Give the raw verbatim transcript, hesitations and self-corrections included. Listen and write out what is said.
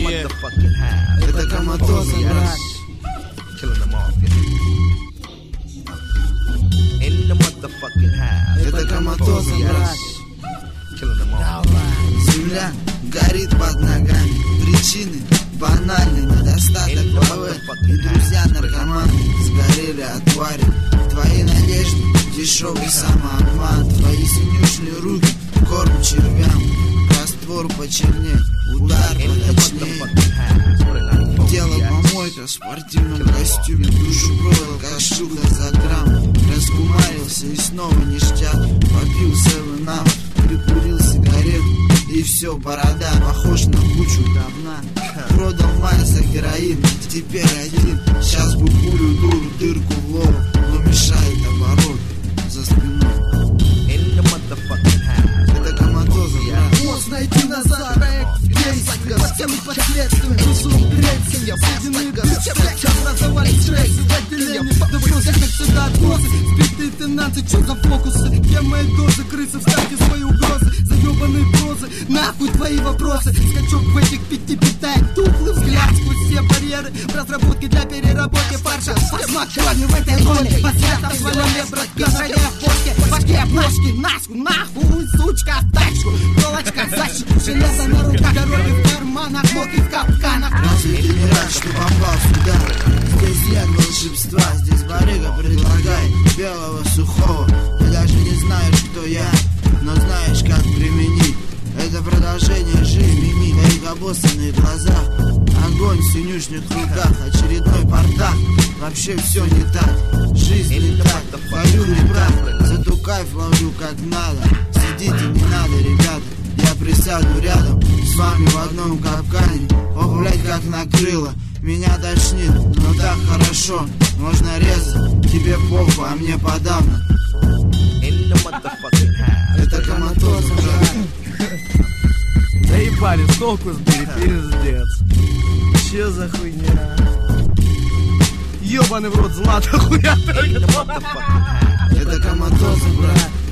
Yeah. Это коматоза, брат. Это коматоза, брат. Земля горит под ногами. Причины банальны. Недостаток головы и друзья-наркоманы сгорели от твари. Твои надежды дешевый самообман. Твои синюшные руки корм червям. Раствор почернее, удар поточнее. Дело помойка в спортивном костюме. Душу продал, как шуга за грамм. Раскумарился и снова ништяк. Попил севен ап, прикурил сигарету. И все, борода, похож на кучу говна. Продал мать за героин, теперь один. Сейчас бы пулю дуру, дырку в лоб. Но мешает оборот за спиной. Это коматоза, брат. Можно найти назад, проект действия. Со всеми последствиями, разум греется. Соединены бюджеты, образовали стресс в отделении. Да просто как сюда отбросы. Сбитые тенанты, что за фокусы? Где мои дозы, крысы, вставьте свои угрозы. Заебанные прозы, нахуй твои вопросы. Скачок в этих пяти питает тухлый взгляд. Сквозь все барьеры в разработке для переработки фарша. Смакони в этой роли. По светам свалили, братка, шаги в фотке. Башки обложки, нахуй, нахуй, сучка, в тачку. Колочка, защику, железо на руках. Дороги в карманах, ноги в капканах. Разве ты не рад, что попал сюда? Здесь нет волшебства, здесь барыга предлагает белого сухого. Ты даже не знаешь, кто я, но знаешь, как применить. Это продолжение жизни, твоих обоссанных глазах. Огонь в синюшных руках, очередной портах. Вообще все не так, жизнь не так. Говорю, не прав, зато кайф ловлю как надо. Сидите, не надо, ребята. Я присяду рядом с вами в одном капкане. Ох, блядь, как накрыло. Меня тошнит, но так хорошо. Можно резать, тебе похуй, а мне подавно. Это коматоза, брат. Заебали, с толку сбили, пиздец. Че за хуйня? Ёбаный в рот, злато хуя. Это коматоза, брат.